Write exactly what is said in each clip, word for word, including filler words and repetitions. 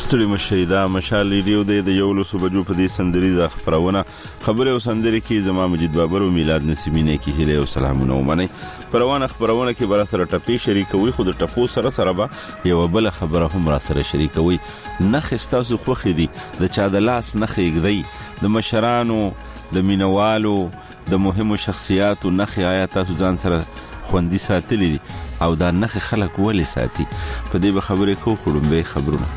ستړي مشي دا مشال ریډیو دی د یو لسو بجو په دې سندري د خبرونه خبره او سندري کې زما مجید بابر او میلاد نسیمینه کې هله او سلامونه ومني پروانه خبرونه کې بر سره ټپي شریکوي خود ټپو سره سره به یو بل خبره هم را سره شریکوي نخ استاسو خوخي دي د چا د لاس نخ یګدي د مشرانو د مینوالو د مهمو شخصیاتو نخ آیا تاسو ځان سره خوندي ساتلي دي او دا نخ خلک ولې ساتي په دې به خبرې کو خړم به خبرونه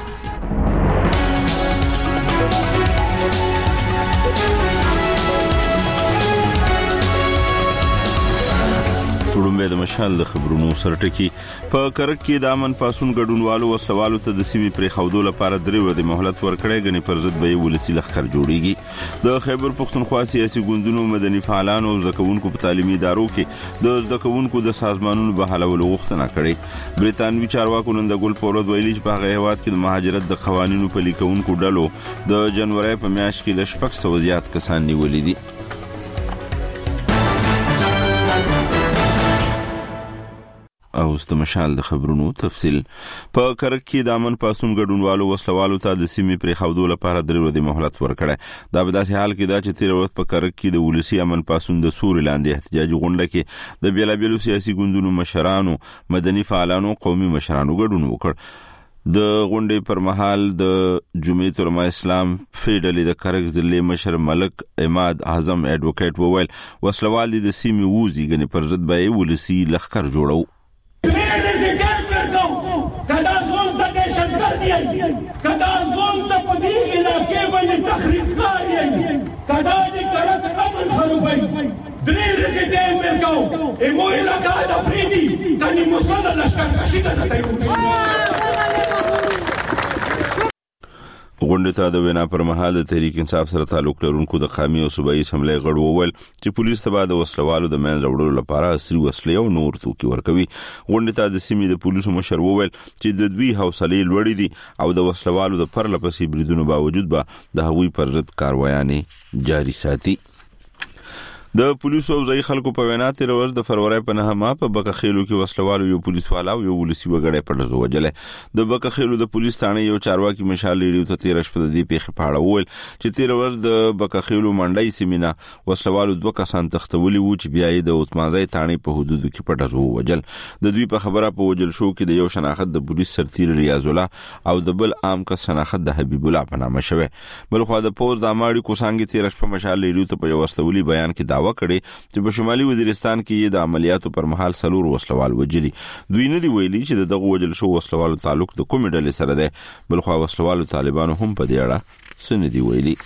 وړومبه د مشال د خبرونو سرټکی په کرک کې د امن پاسون ګډونوالو او سوالو ته د سیمې پرې خودو لپاره درې ورځې مهلت ورکړې غني پر ضد به ولسی لخر جوړیږي د خیبر پختونخوا سیاسي ګوندونو مدني فعالانو او زکونکو په تعلیمي ادارو کې د زکونکو د سازمانونو به حلولو غوښتنه کړې بریتانوي چارواکو نن د ګل پورود ویلي چې په هغه هواد کې د مهاجرت د قوانینو په لیکونکو ډلو د جنوري په میاشت کې ل شپږ سوه زیات کسان نیولې دي او استمشال د خبرونو تفصیل په کرک کې د امن پاسون ګډونوالو وسلوالو ته د سیمې پرې خودو لپاره درې ورځې مهلت ورکړه دا په داسې حال کې دا چې تیر ورځ په کرک کې د ولسی امن پاسون د سور لاندې احتجاج غونډه کې د بیلابیلو سیاسي ګوندونو مشرانو مدني فعالانو قومي مشرانو ګډون وکړ د غونډې پر مهال د جمعیت علماء اسلام فیډلې د کرک ضلع مشر ملک اماد اعظم ایڈوکیټ وویل وسلوال د سیمې ووزي غني پر ضد به ولسی لخر جوړو کدا زون ته په دې علاقې باندې تخریب کاری کدا دې کرک امن خرابای درې ورځې ټیم ورکاو ایمو علاقې د فریدي کني مصلی لشکر کشي ته غونډه ته د وینا پر مهال د تحریک انصاف سره تعلق لرونکو د قومي او صوبایي اسمبلی غړو وویل چې پولیس ته بعد وسلوالو د مین وړلو لپاره عصري وسلې او نور توکي ورکوي غونډه ته د سیمې د پولیسو مشر وویل چې د دوی حوصله لوړې دي او د وسلوالو د پرلپسې بریدونو باوجود به د هغوی پر ضد کاروایانې جاري ساتي د پولیسو او ځای خلکو په وینا تیر ورځ د فروری په نهمه په بکخېلو کې وسلوالو یو پولیس والا او یو ولسی وګړی په لزو وجلې د بکخېلو د پولیس ثانه یو چارواکي مشال لري ته تیر شپه د دې پیښې په اړه وویل چې تیر ورځ د بکخېلو منډای سیمینا وسلوالو دوه کسان تختولي وو چې بیا یې د اوتمازای ثانه په حدودو کې په لزو وجل د دوی په خبره په وجل شو کې د یو شناخت د پولیس سرتیر ریاض الله او د بل عام کس شناخت د حبیب الله په نامه شوی بل خو د پوز د اماړي کوسانګي تیر شپه مشال لري ته په یو واستولي بیان کې داوا کړي چې په شمالي وزیرستان کې د عملیاتو پر مهال سلور وسلوال وجلي دوی نه دی ویلي چې دغه وجل شو وسلوالو تعلق د کومې ډلې سره ده بل خو وسلوالو طالبانو هم په دې اړه سن دی ویلي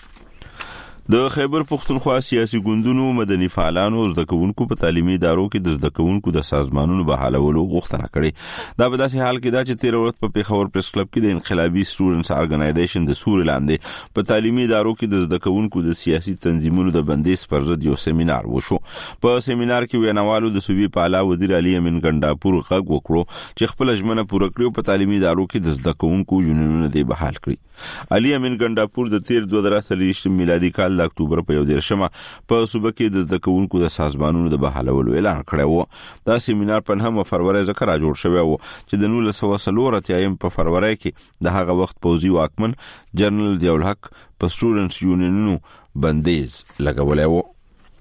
د خیبر پختونخوا سیاسي ګوندونو مدني فعالانو او زدکونکو په تعلیمي ادارو کې د زدکونکو د سازمانونو بحالولو غوښتنه کړې دا په داسې حال کې دا چې تیر ورځ په پیښور پریس کلب کې د انقلابي سټوډنټس ارګنایزیشن د سور لاندې په تعلیمي ادارو کې د زدکونکو د سیاسي تنظیمونو د بندیز پر ضد یو سیمینار وشو په سیمینار کې ویناوالو د صوبې په اعلی وزیر علي امین ګنڈاپور غږ وکړو چې خپل ژمنه پوره کړو په تعلیمي ادارو کې د زدکونکو یونیونونه دی بحال کړی علي امین ګنڈاپور د تیر دوه زره څلوېښت میلادي کال د اکتوبر په یو دیرشمه په صوبه کې د زدکونکو د سازمانونو د بحالولو اعلان کړی وو دا سیمینار په نهمه فروری ځکه را جوړ شوی وو چې د نولس سوه څلور اتیایم په فروری کې د هغه وخت پوځي واکمن جنرال ضیاء الحق په سټوډنټس یونینونو بندیز لګولی وو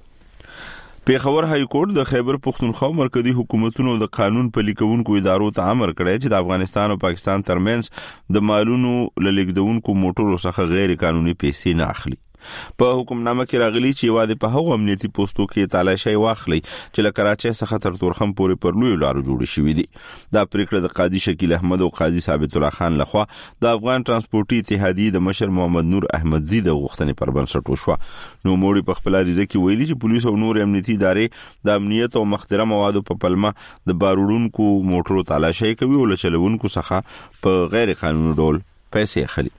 پیښور های کورټ د خیبر پختونخوا مرکزی حکومتونو د قانون پلي کوونکو ادارو ته امر کړی چې د افغانستان او پاکستان ترمنځ د مالونو للیږدونکو موټرو څخه غیر قانوني پیسې نه اخلي په حکمنامه کې راغلي چې واده په هغو امنیتي پوسټو کې تالاشي واخلي چې له کراچۍ څخه تر تورخم پورې پر لوی لارو جوړ شوې دي دا پریکړه د قاضي شکیل احمد او قاضي ثابت الله خان لخوا د افغان ترانسپورتي اتحادیې د مشر محمد نور احمدزي د غوښتنې پر بنسټ وشوه نو موړي په خپل اړیزه کې ویلي چې پولیس او نور امنیتي ادارې د امنیت او مخدره موادو په پلمه د باروړونکو موټرو تالاشي کوي او له چلوونکو څخه په غیر قانوني ډول پیسې اخلي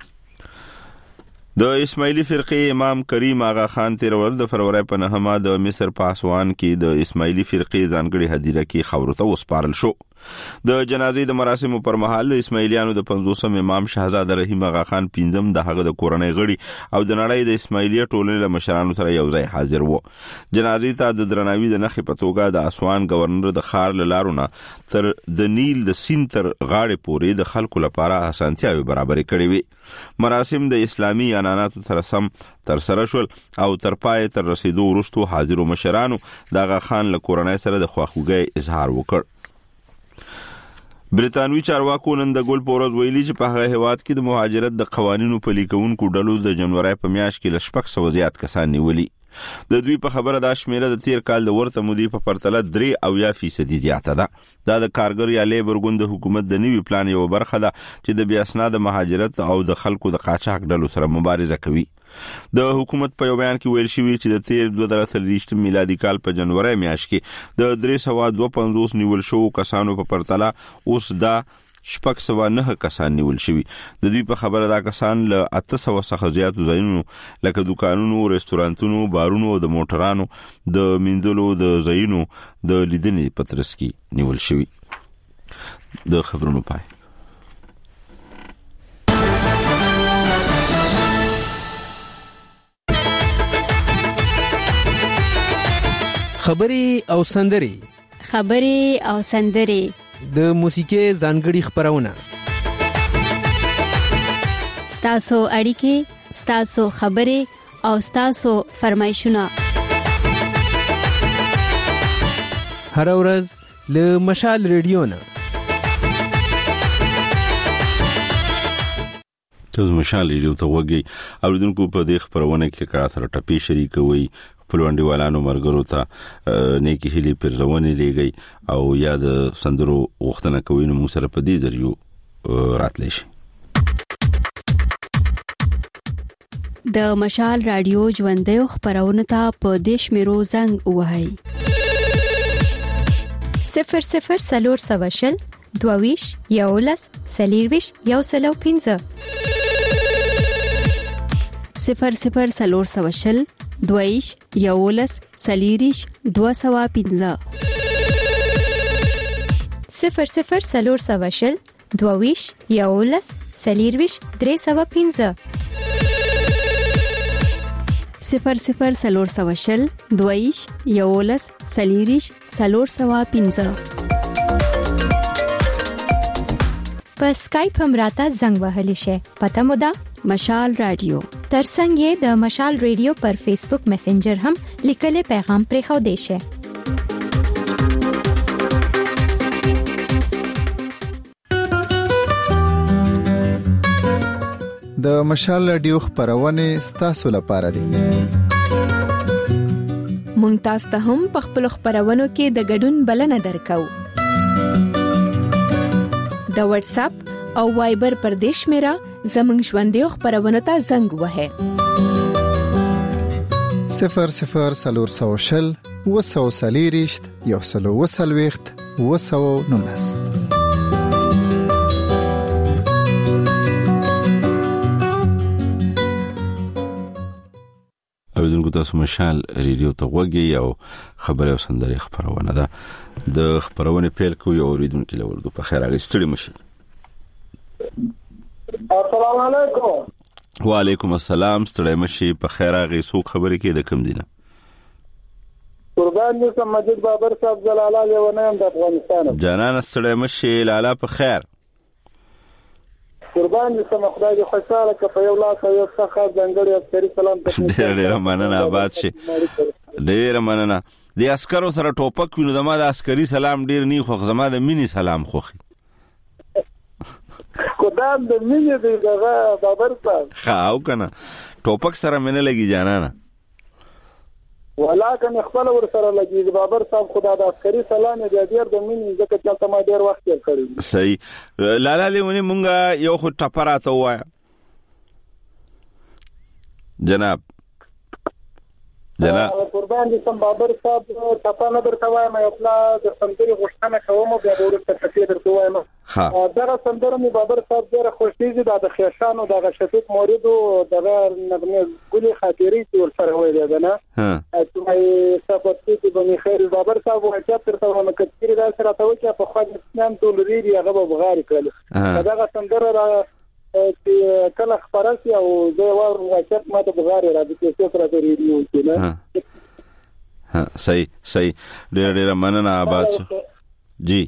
د اسماعیلی فرقې امام کریم آغا خان تیر ورځ د فروری په نهمه د مصر په اسوان کې د اسماعیلی فرقې ځانګړي هدیره کې خاورو ته وسپارل شو د جنازې د مراسمو پر مهال د اسماعیلیانو د پنځوسم امام شهزاده رحیم اغا خان پنځم د هغه د کورنۍ غړي او د نړۍ د اسماعیلیه ټولنې له مشرانو سره یو ځای حاضر وو. جنازې ته د درناوي د نخښې په توګه د اسوان گورنر د ښار له لارونه تر د نیل د سیند تر غاړې پورې د خلکو لپاره اسانتیاوې برابرې کړې وې. مراسم د اسلامي عنعناتو سره سم تر سره شول او تر پای تر رسیدو وروسته حاضرو مشرانو د اغا خان له کورنۍ سره د خواخوږۍ اظهار وکړ. بریتانوي چارواکو نن د ګل پورز ویلي چې په هغه هیواد کې د مهاجرت د قوانینو پلي کوونکو ډلو د جنوري په میاشت کې ل شپږ سوه زیات کسان نیولي. د دوی په خبره دا شمیره د تیر کال د ورته مودې په پرتله درې اویا فیصدي زیاته ده. دا د کارګر یا لیبر ګوند د حکومت د نوي پلان یو برخه ده چې د بې اسناده مهاجرت او د خلکو د قاچاق ډلو سره مبارزه کوي. د حکومت په یو بیان کې ویل شوی چې د تیر دوه زره څلوېښت میلادي کال په جنوري میاشت کې د درې سوه دوه پنځوس نیول شوو کسانو په پرتله اوس دا شپږ سوه نه کسان نیول شوي. د دوی په خبره دا کسان له اته سوه څخه زیاتو ځایونو لکه دوکانونو، رستورانتونو، بارونو او د موټرانو د مینځلو د ځایونو د لیدنې په ترڅ کې نیول شوي. د خبرونو پای. خبري او سندري خبري او سندري د موسیقي ځانګړي خبرونه ستاسو اړیکې ستاسو خبري او ستاسو فرمایشونه هر ورځ له مشال ریډیو نه. تاسو مشال ریډیو ته وګورئ او دونکو په دې خبرونه کې کار سره ټپي شریکوي، خپلوانډیوالانو مرګرو ته نیکی هلي پرځونې لګي او یا د سندرو غوښتنه کوي نو موږ سره په دې ذریعہ راتلی شي. د مشال رادیو ژوندۍ خبرونه ته په دیش میرو زنګ وهاي صفر صفر سلور سواشل دوویش یولس سلیرویش یو سلو پینزه صفر صفر سلور سواشل دویش یولس سلیریش دو سوا پینزه صفر صفر سلور سواشل دوویش یولس سلیرویش درې سوا پینزه صفر صفر سلور سواشل دویش یولس سلیریش سلور سوا پینزه. په سکایپ هم راته زنګ وهلی شي. پته مو ده مشال رادیو. ترڅنګ یې د مشال ریډیو پر فیسبوک میسنجر هم لیکلي پیغام پرې خو دی شي. د مشال رادیو خبرونه ستاسو لپاره دي. مونږ تاسو ته هم په خپل خبرونو کې د ګډون بلنه درکو. د واتس اپ او وایبر پر دیش میرا زمنګ ژوندۍ خبرونه ته زنګ وهه صفر صفر سلور سوشل وسو سلیریشت یو سلو وسلويخت وسو نونس. اوریدونکو تاسو مشال ریډیو ته وګورئ او خبره او سندري خبرونه ده. د خبرونه پیل کوي اوریدونکو لورګو په خیر اغه ستړي مشي. السلام علیکم. وعلیکم السلام. ستړي مشي په خیر اغه سو خبرې کې د کم دینه. قربان دې سم مجید بابر صاحب جلاله لیونیم د افغانستان. جانان ستړي مشي لاله په خیر. قربان دې سم خدای دې خوشاله ک په یو لاس یو څخه ځنګړی عسکري سلام ته ډېر ډېر مننه آباد شي. ډېر مننه. د عسکرو سره ټوپک وینو د ما د عسکري سلام ډېر نه خو زما د مینی سلام خوخي. قدام د مینی دی دغه بابر صاحب. خاو کنه ټوپک سره مینه لګي جانانه. ولاکه خپل ور سره لګي بابر صاحب خدا د عسکري سلام دې ډېر د مینی ځکه چې ما ډېر وخت یې کړی. صحیح. لاله لیونی مونږه یو خو ټپراته وایا جناب جناب باندې سم بابر صاحب تاسو نه درته وایم یو پلا د سندري غوښتنه کوم بیا ورته تفصیل درته وایم. دا سندره مې بابر صاحب ډېر خوشیږي د خیشانو د شفیق موریدو د نغمه ګلي خاطري چې ورسره ویل ده نه چې مې ثبت چې به خیر بابر صاحب وایي تر څو نو کثیر دا سره ته وکړه په خو د اسلام ټول ریری هغه به بغاری کړل دا سندره را چې کله خبرسي او زه ور واچت ما ته بغاری را دي چې سره د ریډیو کې نه ها صحیح صحیح ډېر ډېر مننه آباد جی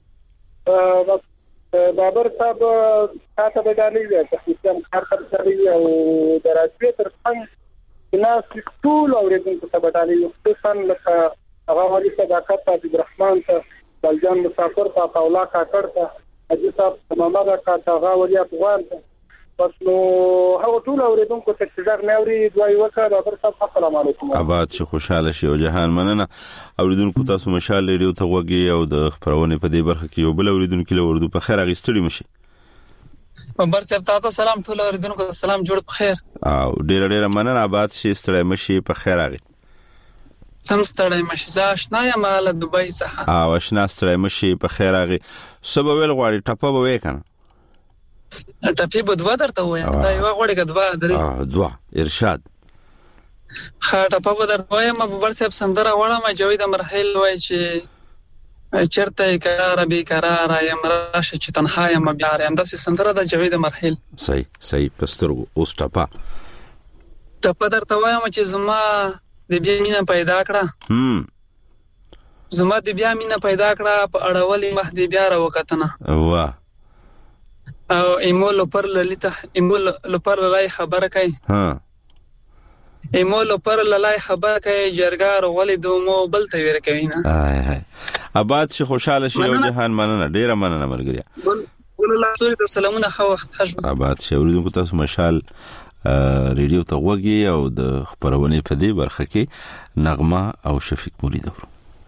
بابر صاحب تاسو به دالي وي چې سیستم کار کوي او دراسي تر څنګه ناس ټول اوریدونکو ته بدالي یو څه لکه هغه ولي صداقت عبد الرحمن ته بلجان مسافر ته قولا کاکړ ته اجي صاحب ماما کا هغه ولي افغان ته پس نو هغه ټول اوریدونکو ته چې ځګ نوري دوی وکړه بابر صاحب السلام علیکم آباد شي خوشاله شي او جهان مننه اوریدونکو تاسو مشال لري ته وګي او د خبرونه په دې برخه کې یو بل اوریدونکو له اردو په خیر اغستړي مشي بابر صاحب تاسو سلام ټول اوریدونکو سلام جوړ په خیر او ډیر ډیر مننه آباد شي ستړي مشي په خیر اغي سم ستړی مشي زه آشنا یم له دوبۍ څخه او آشنا ستړی مشي په خیر اغي سبا ویل غواړي ټپه به وکنه ټپه به دوا درته وایم دا یو غوړي کدوا درې دوا ارشاد خا ټپه به درته وایم بابر صاحب سندره وړم جوید مرحل وای چې چرته قرار به قرار یم راشه چې تنها یم بیا یم داسې سندره د جوید مرحل صحیح صحیح پسترګو اوس ټپه ټپه درته وایم چې زما د بیا مینا پیدا کړه هم زما د بیا مینا پیدا کړه په اړولې مخ دی بیا را وکتنه واه او ایمول پر للیته ایمول پر لای خبره کوي ها ایمول پر لای خبره کوي جرګار ولې دومو بل ته ویر کوي نه هاي هاي آباد شي خوشاله شي او جهان مننه ډیره مننه ملګری ولله سوري ته سلامونه خو وخت حشب آباد شي اوریدونکو تاسو مشال ریډیو ته وګي او د خبرونه په دې برخه کې نغمه او شفیق مرید ورو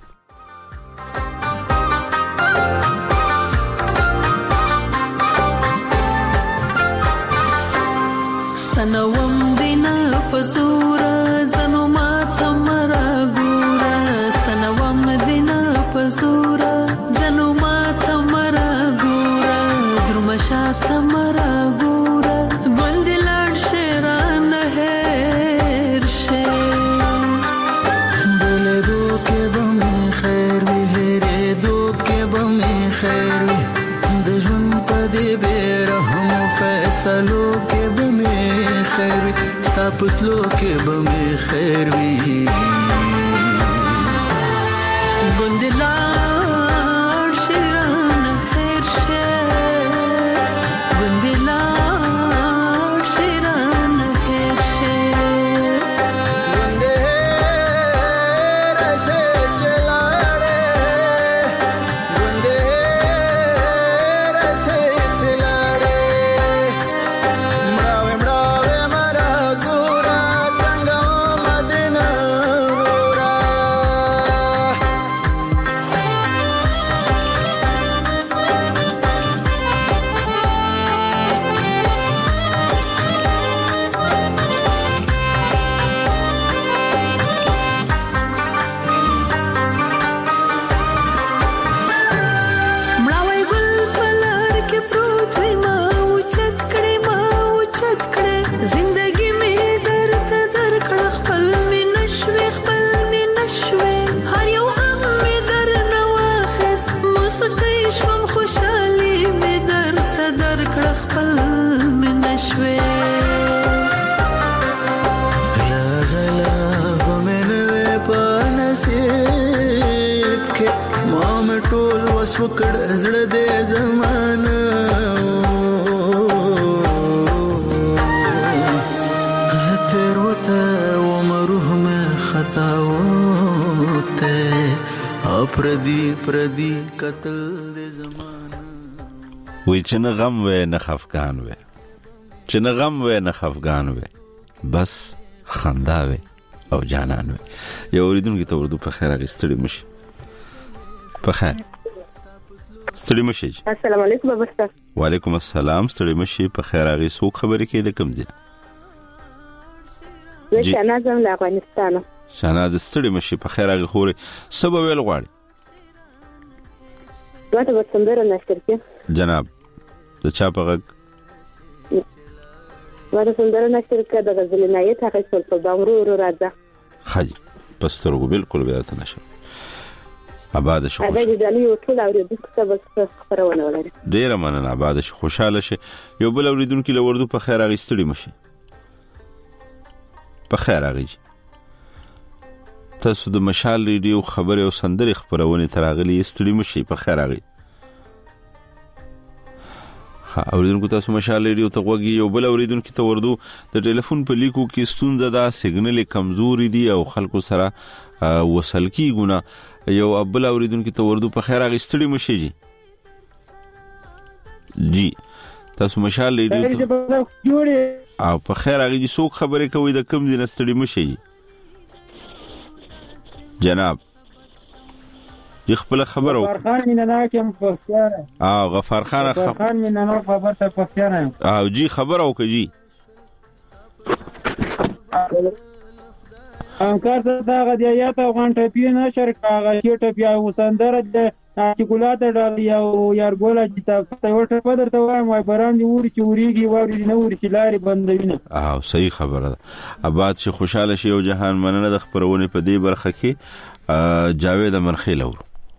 سنوم دینا پزورا زنو ما تمرا ګورا سنوم دینا پزورا زنو ما تمرا ګورا درمشا تمرا ګورا ګوندلان شیران هر شه بوله دو کې بم خیر وی هره دو کې بم خیر وی د ژوند په دې بیرحم فیصلو کې بم خیر وی ستا پتلو کې بم خیر وی ګوندلان شیران هر شه ګوندلان شیران هر شه ګونده راسه چلاړې ګونده راسه چلاړې مړاوې مړاوې مرا ګورا څنګه مدینه ګورا مړاوې ګل پلار کې پروت وي ما اوچت کړې ما اوچت کړې زندګي مې درته درکړه خپل مې نشوي خپل مې نشوي هر یو غم مې درنه واخیست موسیقي شوم خوشحالي مې درته درکړه خپل مې نشوي غلا به مې نه په نصیب کې ما مې ټول وس وکړ زړه دې زمانه زه تیر وته ومروح مې خطا وته اپردي پردي قتل دې زمانه وی چې نه غم وې نه خفقان وې چې نه غم وې نه خفقان وې بس خندا وې او جانان وې یو اوریدونکو ته اردو په خیر اغستړي مشي په خیر ستړي مشي السلام علیکم بابا صاحب وعلیکم السلام ستړي مشي په خیر اغي سو خبرې کې د کوم دي زه شنازم له افغانستان شانا د ستړي مشي په خیر هغه خوري سبا ویل غواړي واته وسندره نشته کې جناب د چا په غږ واته سندره نشته کې د غزل نایت هغه څه په دامرو ورو راځه خاجي پسترغو بالکل بیا ته نشه آباد شو خوشاله دا د یو ټول اوریدونکو ته بس خبرونه ولري ډیره مننه آباد شو خوشاله شي یو بل اوریدونکو لوردو په خیر هغه ستړي مشي په خیر هغه تاسو د مشال ریډیو خبري او سندري خبرونه تراغلي ستړي مشي په خیر هغه ها اوریدونکو تاسو مشال ریډیو ته وګي یو بل اوریدونکو ته وردو د ټلیفون په لیکو کې ستونزه ده سیګنل کمزوري دي او خلکو سره وصل کیږي یو ابل اوریدونکو ته وردو په خیر هغه ستړي مشي جی جی تاسو مشال ریډیو ته او په خیر هغه دي څوک خبرې کوي د کم دي نستړي مشي جناب دی خپل خبر او غفار خان مینانا کوم پښتانه او غفار خان غفار خان مینانا خبر ته پښتانه او جی خبر او کجی انکار ته غدیا یا ته غونټه پی نه شرکاغه چټه بیا وسندره د ارتیکولات ډال یو یار ګولا چې تاسو ورته پدر ته وایم وای برام دی ور چوریږي وری نه ور چې لاري بندوینه او صحیح خبره ده آباد شي خوشاله شي او جهان مننه د خبرونه په دې برخه کې جاوید مرخیل اور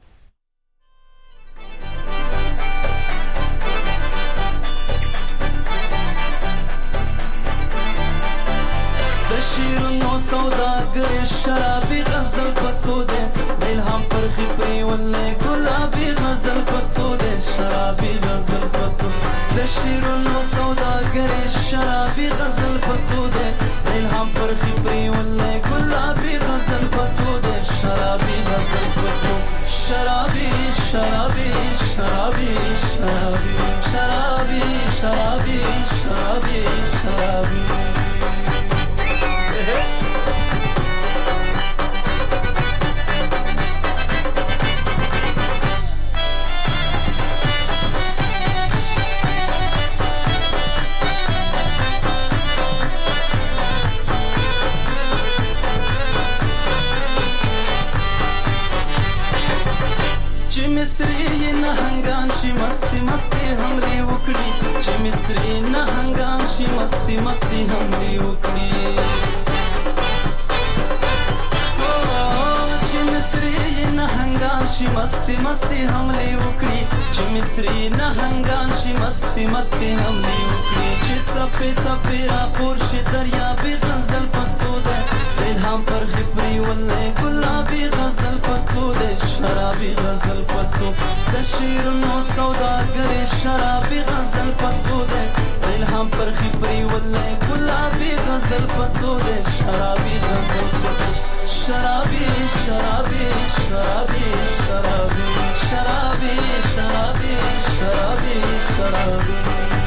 سوداگر شرابی غزل پڅوده الهام پر خپري ولې ګلابي غزل پڅوده شرابي غزل پڅوده د شیرونو سوداگر شرابي غزل پڅوده الهام پر خپري ولې ګلابي غزل پڅوده شرابي غزل پڅوده شرابي شرابي شرابي شرابي شرابي شرابي شرابي شرابي مصری نه هنگام شي مستی مستی همري وکړي چې مصری نه هنگام شي مستی مستی همري وکړي چې مصری نه هنگام شي مستی مستی همري وکړي چې مصری نه هنگام شي مستی مستی همري وکړي چې څپې څپې را خور شي دریا به غزل پڅوده الهام پر خپري ولې ګلابي غزل پڅوده شرابي غزل پڅوده د شیرونو سوداګر شرابي غزل پڅوده الهام پر خپري ولې ګلابي غزل پڅوده شرابي غزل پڅوده شرابي شرابي شرابي شرابي شرابي شرابي شرابي شرابي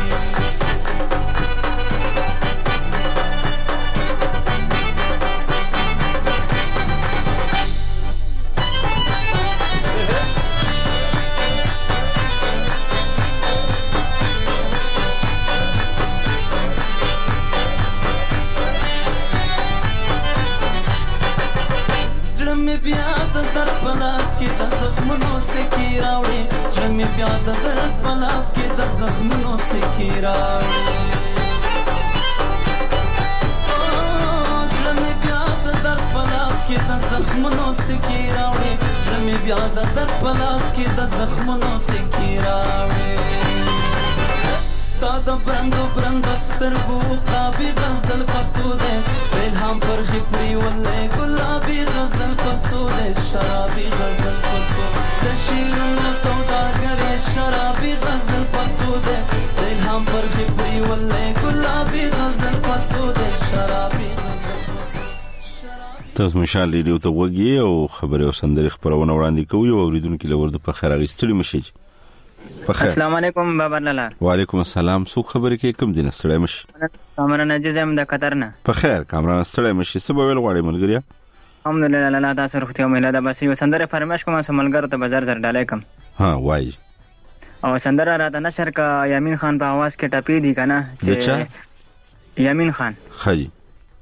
بیا د درد پلاس کې د زخمونو سکی راوړي چې مې بیا د درد پلاس کې د زخمونو سکی راوړي چې مې بیا د درد پلاس کې د زخمونو سکی راوړي چې مې بیا د درد پلاس کې د زخمونو سکی راوړي ستا د برندو برندو سترګو قابي غزل پڅوده الهام پر خپري ولې ګلابي غزل پڅوده شرابي غزل پڅوده د شیرونو سوداګر شرابي غزل پڅوده الهام پر خپري ولې ګلابي غزل پڅوده شرابي غزل تاسو مشال ریډیو ته وګورئ او خبري او سندري خبرونه وړاندې کوي او اوریدونکو لورده په خیر غوښتلی مشي السلام علیکم بابا لالا وعلیکم السلام څوک خبرې کې کوم دین ستړی مشي کامران عزیز هم د قطر نه په خیر کامران ستړی مشي څه به ویل غواړي ملګریا الحمدلله لالا تاسو روغتیا مله ده بس یو سندره فرمایش کوم سم ملګرو ته بازار زر ډالای کوم ها وای او سندره را ده نشر کا یامین خان په आवाज کې ټپی دی کنه چې یامین خان خجی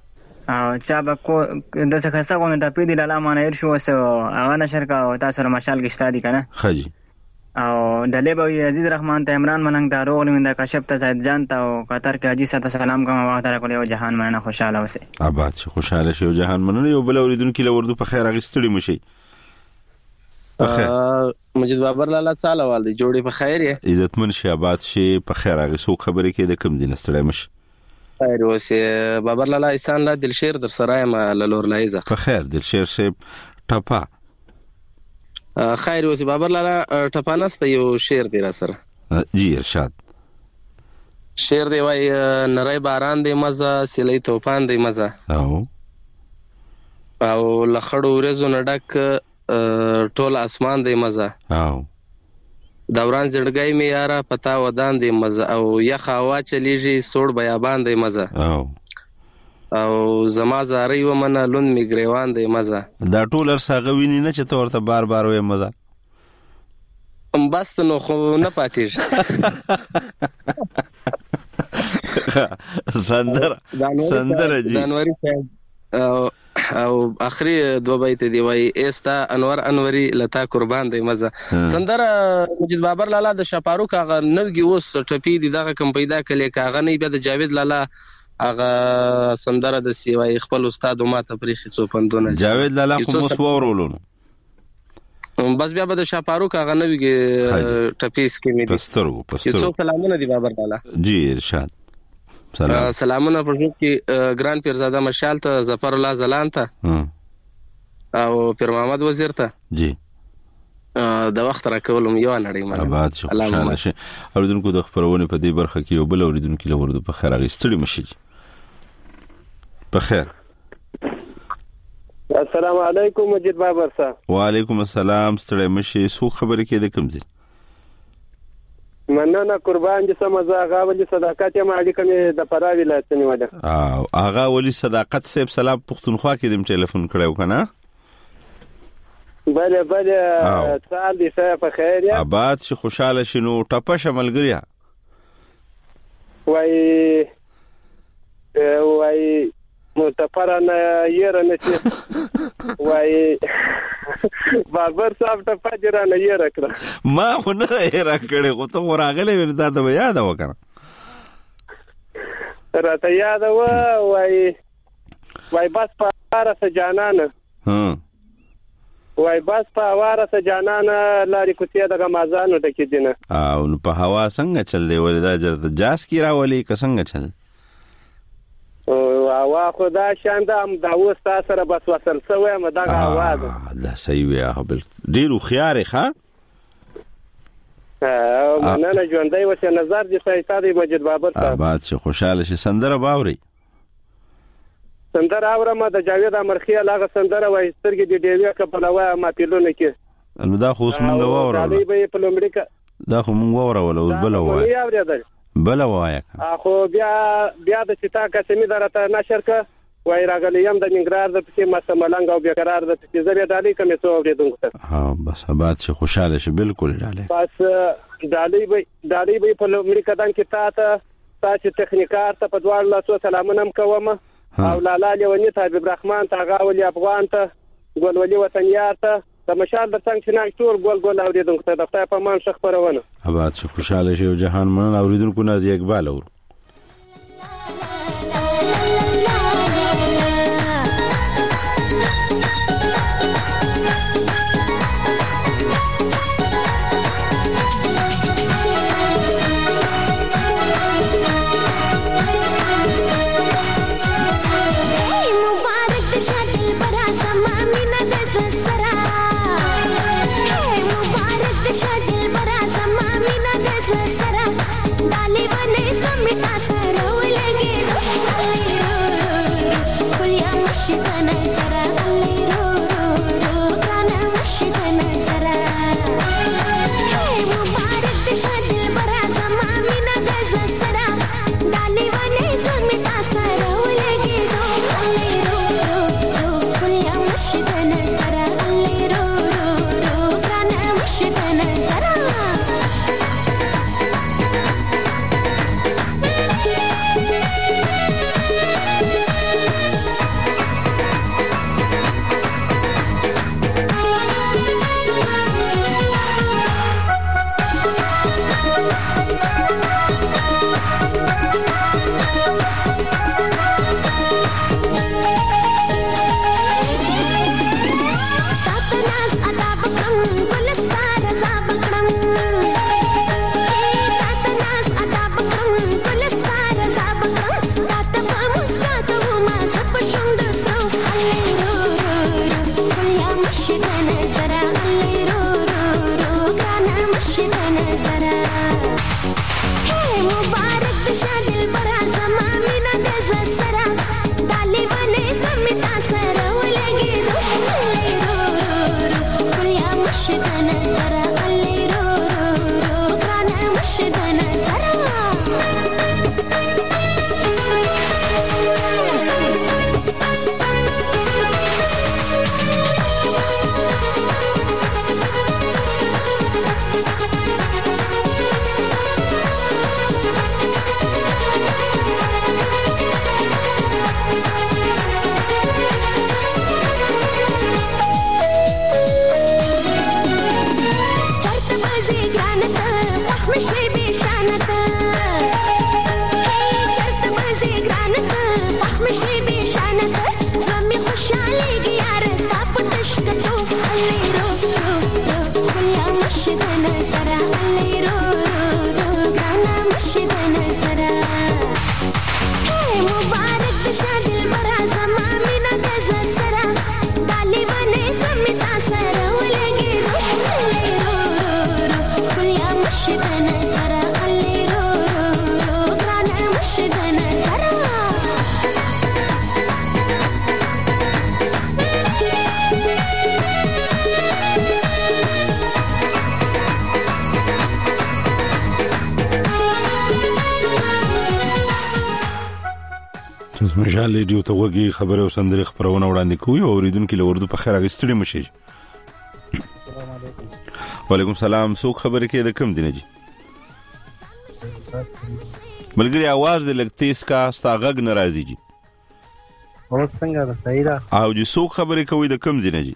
او چا به کو د څه خاصه کوم ته پیډی لاله مانه شو وسو هغه نشر کا او تاسو مشال کې شتا دي کنه خجی او د لیبوی عزیز رحمان ته عمران ملنګ دارو ولوم د کاشف ته زید جان ته او قطر کې حاجی سات سلام کوم وخت را کولې او جهان مننه خوشاله اوسه آباد شي خوشاله شي او جهان مننه یو بل اوریدونکو له وردو په خیر اغستړي مشي په خیر مجید بابر لاله تعالی والدي جوړي په خیر یې عزتمن شي آباد شي په خیر اغسو خبرې کې د کم دین ستړي مشي خیر اوسه بابر لاله احسان لا دلشیر در سره ما لور لایزه په خیر دلشیر شي ټپا خیر اوسه بابر لاله ټپا نسته یو شعر دی را سره جی ارشاد شعر دی وای نری باران دی مزه سلی توفان دی مزه او او لخړو ورځو نډک ټول اسمان دی مزه او دوران زړګای می یارا پتا ودان دی مزه او یخ هوا چلیږي سوړ بیابان دی مزه او او زما زاري ومنه لون می ګریوان دی مزه دا ټول ارساغه ویني نه چې تورته بار بار وې مزه بس نو خو نه پاتېږي سندر سندر جی جنوري او او اخري دو بیت دی وای استا انور انوري لتا قربان دی مزه سندر مجید بابر لاله د شپارو کاغه نوګي اوس ټپی دی دغه کم پیدا کړي کاغه نه بیا د جاوید لاله هغه سندر د سیوای خپل استاد ما تفریخي سو پندونه جاوید لاله خو مو ورولون بس بیا به د شپارو کاغه نوګي ټپی سکې می پسترو پسترو سلامونه دی بابر لاله جی ارشاد سلام سلامونه پر کې ګران پیرزاده مشال ته ظفر الله زلان ته او پیر محمد وزیر ته جی د وخت را کولم یو نړۍ منه آباد شو خوشاله شي اوریدونکو د خبرونه په دې برخه کې یو بل اوریدونکو له ورده په خیر اغستړي مشي په خیر السلام علیکم مجید بابر صاحب وعلیکم السلام ستړي مشي سو خبرې کې د کوم ځای مننه قربان دي سمزه هغه ولي صداقت یم اړیکه مې د فرا ولایت نیوله او هغه ولي صداقت صاحب سلام پښتونخوا کې دم ټلیفون کړو کنه بله بله سال دي صاحب په خیر یا آباد شي خوشاله شنو ټپه شملګریا وای وای متفرن یره نشي وای بابر صاحب ته فجرانه یره کړه ما خو نه یره کړې خو ته وراغلې ورته ته یاد وکړه راته یاد و وای وای بس په واره جانانه ها وای بس په واره جانانه لاري کوڅه د غمازانو ټکی دینه او په هوا څنګه چل دی ولدا جرته جاس کی راولي که څنګه چل او وا خدا شاندام دا وستا سره بس وصل سوې مدغه आवाज دا صحیح وی هبل ډیرو خيار ښه او مننه ژوندۍ وته نظر دي سایتادي مجید بابر صاحب آباد شي خوشاله شي سندره باوري سندره اورم د جاوید امرخي هغه سندره وای سترګې دی دیویا کبلوا ما پیلونه کې نو دا خو اوس مونږ وره دا به په لومړي دا خو مونږ وره ولا اوس بل وای بل وای خو بیا بیا د چتا قسمی درته نشر ک وای راغلیم د ننګرهار د پکې مسملنګ او بیقرار د پکې زبې دالي کمې څو اوریدونکو ته ها بس آباد شي خوشاله شي بالکل ډاله بس دالي به دالي به په لومړي قدم کې تا ته تاسو تخنیکار ته په دوه لاسو سلامونه کوم او لالا لیونی ته حبیب الرحمن ته غاولي افغان ته ګلولي وطنیار ته د مشال د څنګه چې ناک ټول ګول ګول اوریدونکو ته د خدای په مان شخ پرونه آباد شي خوشاله شي او جهان من اوریدونکو نازي اقبال اور مشال ریډیو ته وګي خبره او سندري خبرونه وړاندې کوي او اوریدونکو له اردو په خیر اغستړي مشي. وعلیکم السلام. څوک خبرې کوي د کوم دینه جی؟ ملګری आवाज دې لګ تیز کا ستاغګ ناراضي جی. او څنګه ده صحیح ده؟ او جی څوک خبرې کوي د کوم دینه جی؟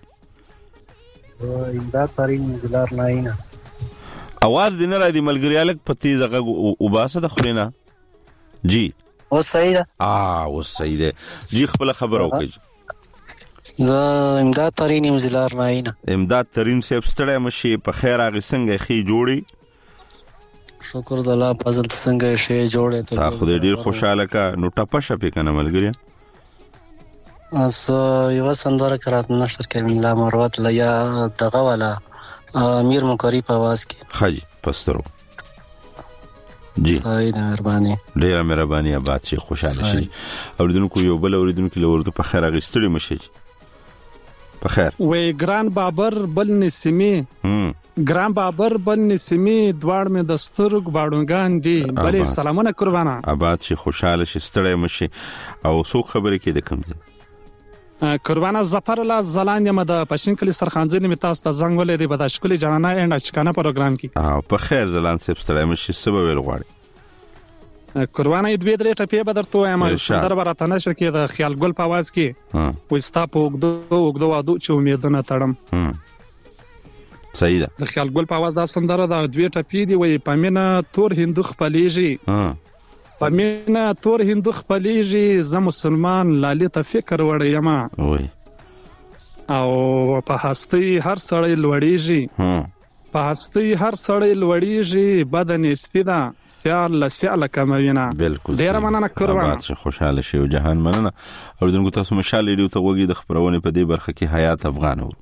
امداد ترين زلار ناینه. आवाज دې ناراضي ملګری الګ په تیز غږ او باسه د خلینا جی. او صحیح ده؟ اه او صحیح ده جی. خپل خبر او کوي. زه امداد ترين زلار ناینه. امداد ترين صاحب ستړی مشي په خیر اغه څنګه خي جوړي؟ شکر د الله فضل څنګه شي جوړه ته. تا خو دې ډیر خوشاله کا نو ټپه شپې کنه ملګری. اس یو سندره کرات نشر کوي لا مروت لیا دغه والا امیر مکری په आवाज کې. حاجی پسترو جی. خیر مهرباني. ډیر مهرباني آباد شي خوشاله شي. اوریدونکو یو بل اوریدونکو له ورته په خیر اغستړي مشي. په خیر. وې ګران بابر بل نسمي. هم ګران بابر بل نسمي دوړ مې دستور غواړونګان دي. بلې سلامونه قربانا. آباد شي خوشاله شي ستړی مشي. او څوک خبرې کې د کوم ځای؟ قربانا ظفر الله زلان یم د پښین کلی سرخانځنی می تاسو ته زنګ ولې دی په داشکلی جانانه اند اچکانه پروګرام کې. اه په خیر زلان صاحب ستړی مشي سبب ویل غواړي. قربانا دې دوی درې ټپې به درته وایم در برته نشر کې د خیال ګل په आवाज کې. وستا په وګدو وګدو وادو چې امیدونه تړم. صحیح ده. د خیال ګل په आवाज دا سندره د دوی ټپې دی وې پامینه تور هندو خپلېږي. پامینه تور هندو خپلېږي زه مسلمان لالي ته فکر وړی یم. وای او په هستي هر سړی لوړیږي. په هستي هر سړی لوړیږي بدن استیدا سیال لسیال کموینا. بالکل ډیر مننه قربان. آباد شي خوشاله شي او جهان مننه. اوریدونکو تاسو مشال ریډیو ته وګورئ د خبرونه په دې برخه کې حیات افغان و.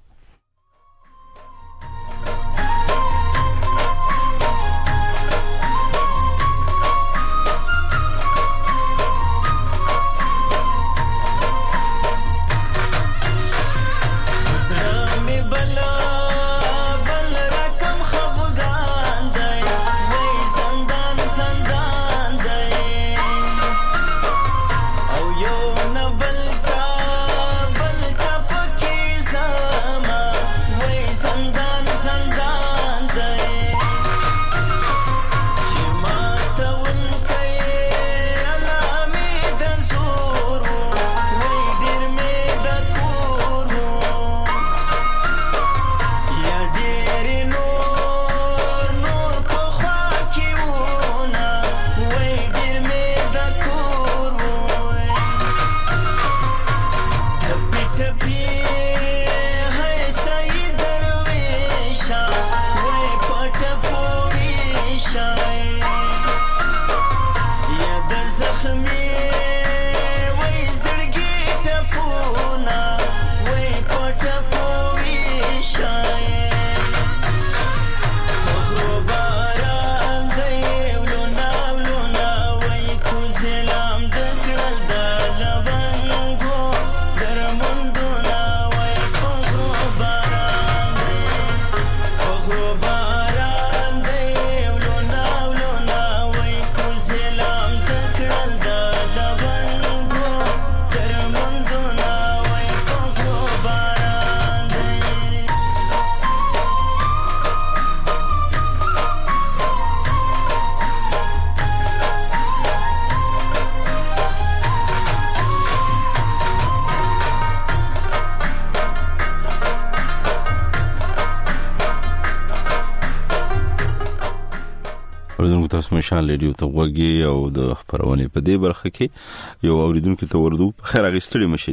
تاسو مشال ریډیو ته وګورئ او د خبرونه په دې برخه کې یو اوریدونکو ته وردو خیر اغستړي مشي.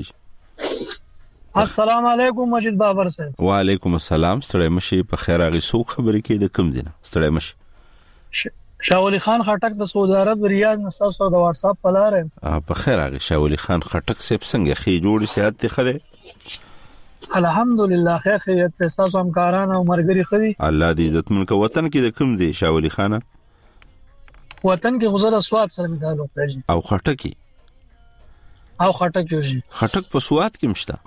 السلام علیکم مجید بابر صاحب. وعلیکم السلام. ستړی مشي په خیر اغي څوک خبرې کې د کوم دینه ستړی مشي؟ شاولی خان خټک د سعودي عرب ریاض نه تاسو د واتس اپ په لار په خیر اغي شاولی خان خټک صاحب څنګه خي جوړ صحت ته خده؟ الحمدلله خیر خیریت تاسو همکاران او مرګري خدي. الله دې عزت مون کو. وطن کې د کوم دی شاولی خان؟ وطن کې غزل اسواد سره مدالو کوي. او خټکی او خټک یوږي. خټک په سواد کې مشته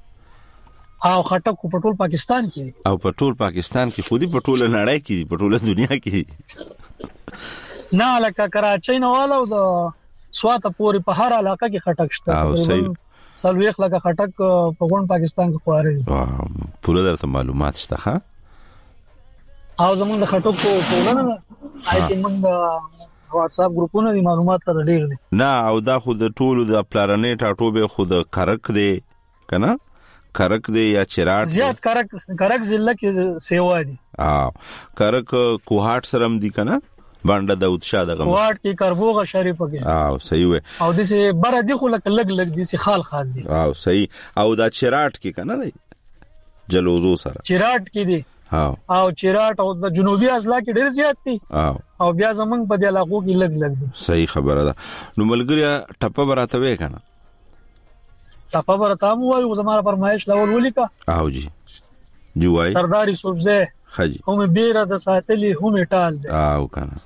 او خټک په ټول پاکستان کې او په ټول پاکستان کې خودي په ټول نړۍ کې په ټول دنیا کې نه لکه کراچۍ نه والو د سواته پورې په هر علاقه کې خټک شته او صحیح سلويخ لکه خټک په ګون پاکستان کې خواره دي پوره درته معلومات شته ښه او زمونږ د خټک په ټولنه آی ټي موږ واتس اپ ګروپونه دي معلومات را ډیر دي نه او دا خو د ټولو د پلانټ ټاټوبه خو د کرک دی کنه کرک دی یا چراټ زیات کرک کرک ضلع کې سیوا دي اه کرک کوهاټ سرم دي کنه باندې داود شاه دغه کوهاټ کې کربوغه شریف کې اه صحیح وي او د سه بر دي خو لک لګ لګ دي سه خال خال دي اه صحیح او دا چراټ کې کنه دی جلوزو سره چراټ کې دي ها او چراټ او د جنوبي اضلاع کې ډیر زیات دي اه او بیا زمنګ په دې علاقو کې لګ لګ دي صحیح خبره ده نو ملګری ټپه براته وې کنه ټپه براته مو وایو زموږ فرمایش لاول ولیکا او جی جی وای سرداری صوبزه حاجی هم بیره د ساتلی هم ټال دي او کنه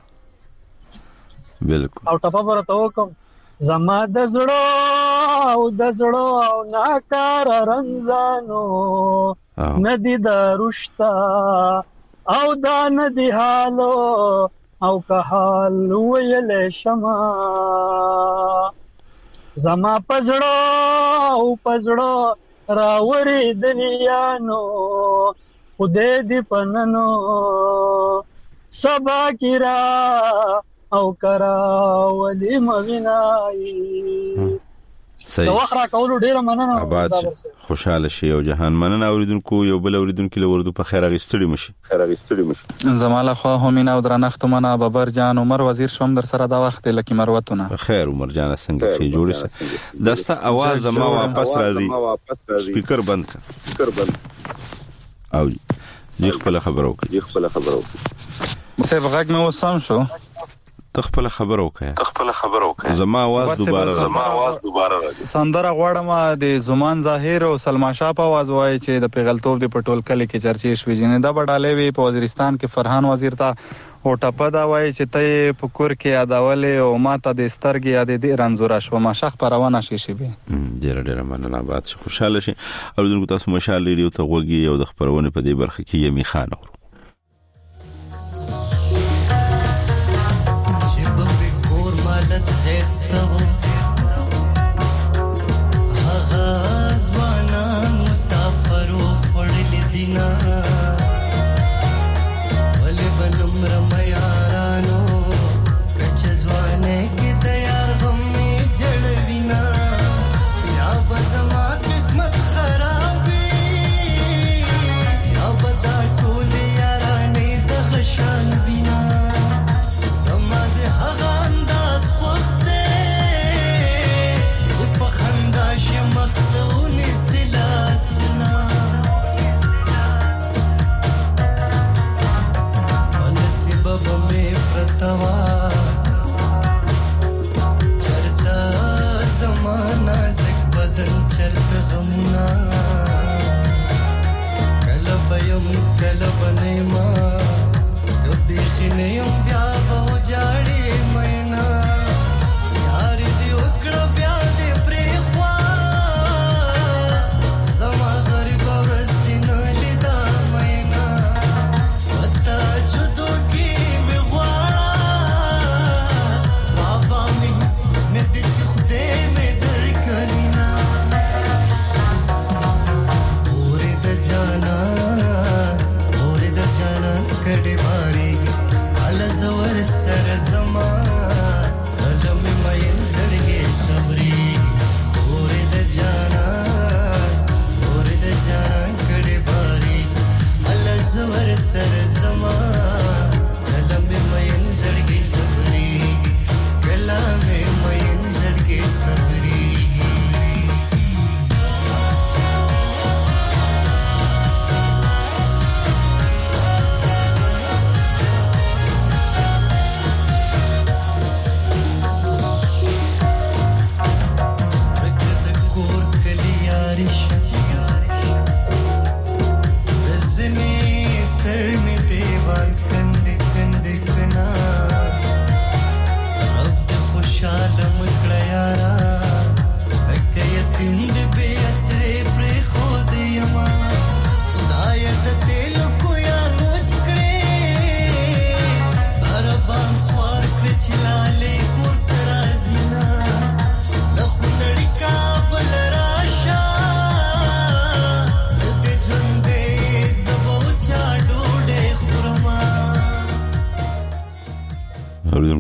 بالکل او ټپه براته وکم زما د زړه او د زړه او ناکار رمضانو ندی دروشتا او دا ندی حالو او که حال ویل شما زما پزړو او پزړو راوري دنیانو خدای دې پننو سبا کرا او کرا ولي مغناي صحیح دا وخره کول ډیر مننه آباد خوشاله شي او جهان مننه اوریدونکو یو بل اوریدونکو لوردو په خیر غستړي مشي خیر غستړي مشي زماله خو همینا او درنښت منه بابر جان عمر وزیر شوم در سره دا وخت لکه مروتونه خیر عمر جان څنګه شي جوړ شي دسته आवाज زما واپس راځي سپیکر بند کړ سپیکر بند او دی خپل خبرو کوي دی خپل خبرو کوي څه وغږ مې وسم شو تخپل خبرو کوي تخپل خبرو کوي زما आवाज دوباره زما आवाज دوباره راځي سندره غواړم د زمان ظاهر او سلما شاه په आवाज وای چې د پیغلتوب د پټول کلی کې چرچې شوې جنې دا بډالې وی په وزیرستان کې فرحان وزیر تا او ټپه دا وای چې ته په کور کې یادولې او ماته د سترګې یاد دې رنزور شو ما شخ پروانه شي شي به ډیر ډیر مننه آباد خوشاله شي او دغه تاسو مشال ریډیو ته وګي او د خبرونه په دې برخه کې یمي خان اورو Zama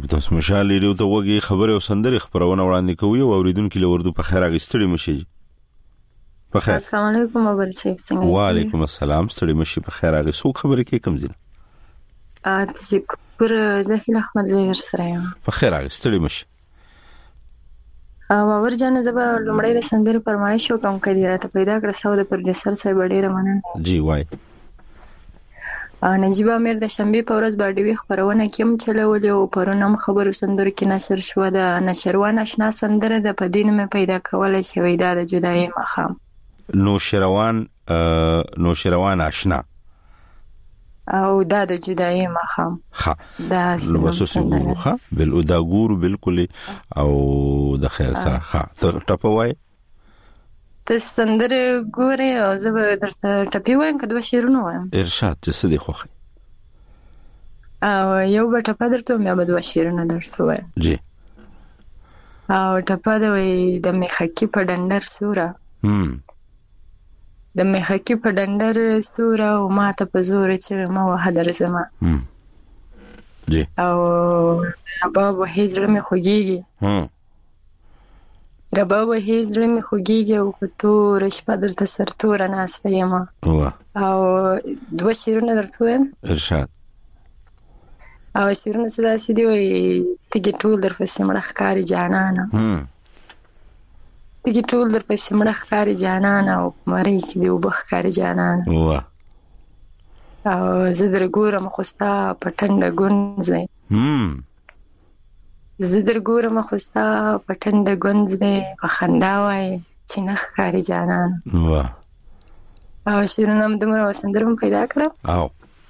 تاسو مشال لري ته وګي خبره او سندري خبرونه وړاندې کوي او اوریدونکو لوردو په خیر اغستړي مشي په خیر. السلام علیکم ابر سیف څنګه؟ وعلیکم السلام ستړي مشي په خیر اغه سو خبره کې کم زین ا تشکر زهیل احمد زهیر سره یم په خیر اغه ستړي مشي. ا باور جان زبا لمړی د سندري فرمایش وکم کړی راته پیدا کړ ساو د پروډوسر صاحب ډیره مننه. جی وای نجیب امیر د شنبه په ورځ باندې وی خبرونه کوم چلولې او پرونم خبرو سندرو کې نشر شو د نشروان آشنا سندره د پدین مې پیدا کولای شوې د جدای مخام نو شروان نو شروان آشنا او دا د جدای مخام ها دا سندره ها بل او دا ګور بالکل او د خیر سره ها ټپوي ته سندره ګوري او زه به درته ټپی وایم کله شیرونه وایم ارشاد څه دی خوخه او یو به ټپه درته مې به دوه شیرونه درته وایم. جی او ټپه د وی د میخکی په ډندر سوره هم د میخکی په ډندر سوره او ماته په زور چې ما وحدر زما هم جی او بابا هیڅ مې خوږیږي هم ربا وه زړه مې خوږیږي او په تور شپه درته سرتوره ناسته یم او دوه شیرونه درته وایم ارشاد. او شیرونه څه داسې دي وایي تږي ټول درپسې مړه ښکاري جانانه تږي ټول درپسې مړه ښکاري جانانه او په مرۍ کې دې اوبه ښکاري جانانه او زه در ګورم خو ستا په ټنډه ګونځی زه در ګورم خو ستا په ټنډه ګونځ دی په خندا وایې چې نه ښکاري جانان. او شیرونه هم دومره سندره هم پیدا کړم او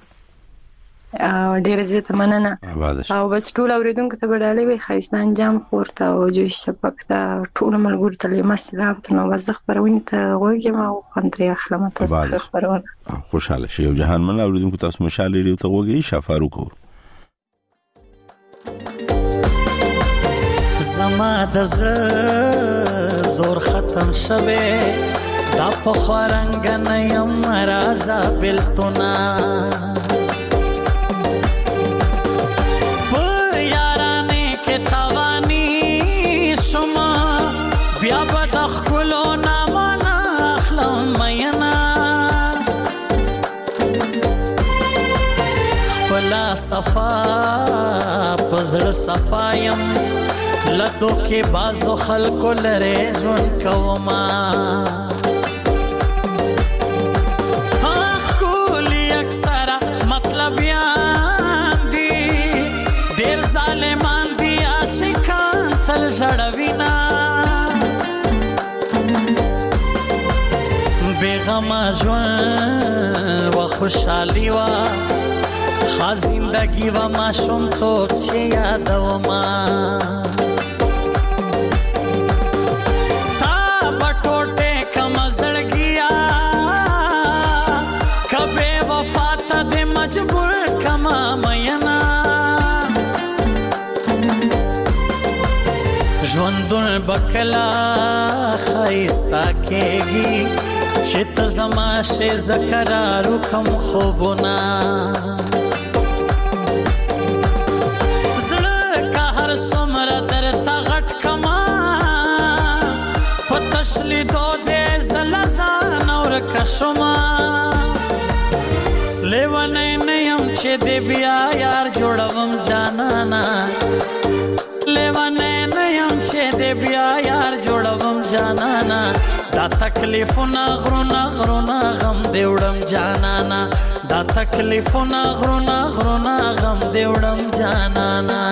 ډېره زیاته مننه او بس ټول اورېدونکو ته به ډالۍ وي ښایسته انجام خور ته او جوش شفق ته ټولو ملګرو ته لیمه سلام ته نو بس زه خپرونې ته غوږ یم او خوند ترې اخلم تاسو ښه خپرونه خوشحاله شئ. یو جهان مننه اورېدونکو تاسو مشال لري ته غوږ یې شاه فاروق و زما د زړه زور ختم شوه دا په خورنګ نه یم رازا بلتونا په یارانه کې تاوانی شما بیا به د خپلو نامه نه اخلم مینا خپلا صفا په زړه صفا یم لدو کې بازو خلکو لره ژوند کوما اخ کولی اکثر مطلب یان دی ډیر ظالمان دی عاشقان تل ژړوینا بیغما ژوند و خوشحالی وا خا زندگی و ما شوم تو چې یادوما زړګیا کبه وفات دې مجبور کما مینا ژوندون بکلا خایستا کېږي چې ته زما شه ذکرارو کم خوبونه زړه کا هر څومره درته غټ کما پتشلی دو زلزان اور کشما لیوانه نیم چې دې بیا یار جوړوم جانانا لیوانه نیم چې دې بیا یار جوړوم جانانا دا تکلیفونه غرونه غرونه غم دې وړم جانانا دا تکلیفونه غرونه غرونه غم دې وړم جانانا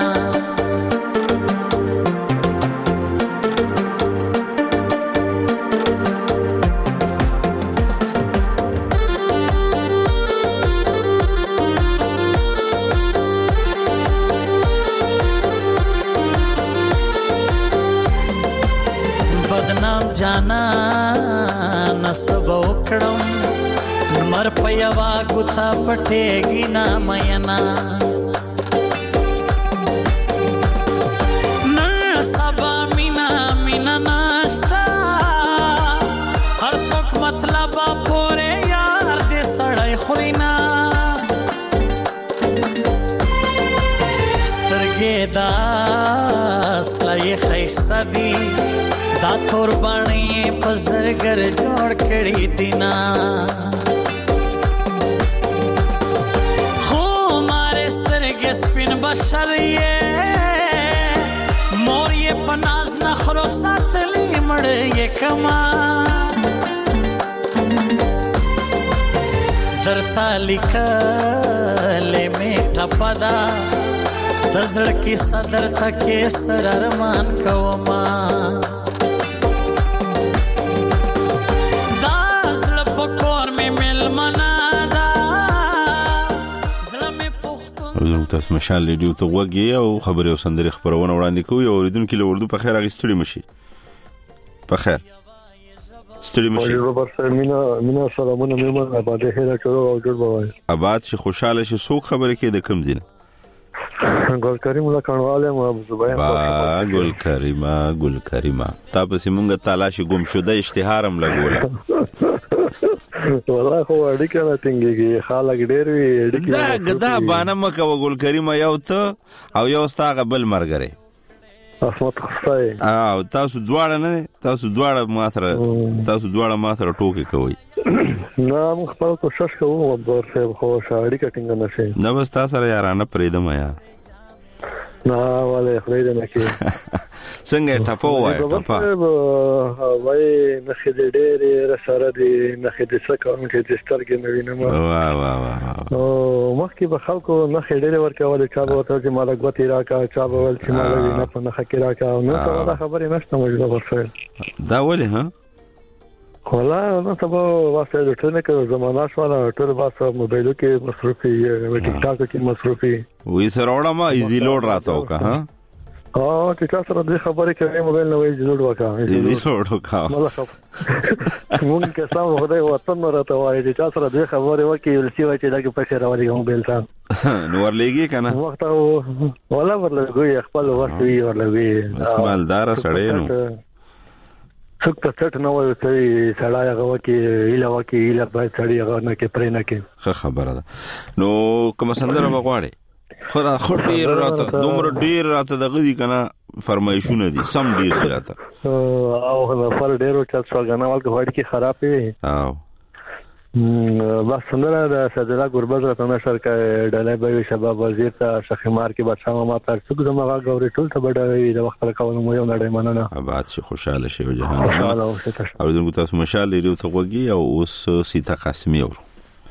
جانا نسب وکړم مر پيوا ګوتا پټېږي نا مینا نن سبا مینا مینا ناشتا هر څوک مطلب پورې یار دې سړی خورینا سترګې ګریږي دا سلای خيستا دی دا تور باندې پزرګر جوړ کړی دینا خو مار سترګې سپین بشر یې مور یې پناز نخرو ساتلې مړ یې کما درتا لیکلې میټه پدا دزړ کی صدر تکې سر ارمان کوما دا زړه پکور مې ملمنا دا زړه مې پختون تاسو مشال ریډیو ته وګورئ او خبري او سندري خبرونه وړاندې کوي او اوریدونکو له اردو په خیر اغستړي مشي په خیر ستړي مشي روبر صاحب مینا مینا سلامونه مېمه آباد هره چورو او جوړ بوای آباد شي خوشاله شي څوک خبره کې د کم دین ګل کریم الله کانواله مو ابو زبیر با ګل کریمه ګل کریمه تاسو مونږه تلاشي ګم شوده اشتهارم لګوله والله خو اړیکه نه ټینګيږي خالق ډېر وی اړیکه دا غدا باندې مکه ګل کریمه یو ته او یو ستاغه بل مرګره اسمت خصای او تاسو دواړه نه تاسو دواړه ماثره تاسو دواړه ماثره ټوکی کوي نه موږ خپل کوشش کوو ابو صاحب خو شاړی کټینګ نه شي نه بس تاسو سره یارانه پریدم یا نه والے خدای دې نه کې څنګه ټاپو وای ټاپا وای نه خدای دې رساره دې نه خدای څه کوم چې سترګې نه وینم وا وا وا او مخکې به خلکو نه خدای ورکول چې به ورته چې مالک وتی راکا چا به ول چې مالک نه په نه خکې راکا نو څه خبرې نشته موږ ورسره دا ولې ها ولا نو سبا واسه د ټول کې زمانہ شواله ټول واسه موبایلو کې مصروفي و ټیک ټاک کې مصروفي وې سره وړم ایزی لوډ راته وکا ها ها چې تاسو سره د خبرې کوي موبایل نو ایزی لوډ وکا ایزی لوډ وکا موږ کې سم خدای وطن راته وایي چې تاسو سره د خبرې وکي ولسی وایي چې دا کې پښه راوړي موبایل ته نو ورلېږي کنه وخت ولا ورلېږي خپل وخت وی ورلېږي مالدار سړی نو څوک ته څټ نه وایي چې سړی هغه وکي ایله وکي ایله باید سړی هغه نه کې پرې نه کې ښه خبره ده نو کوم سندره بغواړي خو خو ډیر راته دومره ډیر راته دغه دي کنه فرمایشونه دي سم ډیر راته او پر ډیرو چا څو غنا ولګ هډ کې خراب وي او بس سندره د صدرا ګوربز راته نشر کړه ډلې به شباب وزیر ته شخمار کې بچا ما تر څوک زما غوړې ټول ته بډوي د وخت لکه مو یو نړۍ مننه آباد شي خوشاله شي جهان او دغه تاسو مشال لري ته وګي او اوس سیتا قاسمی اور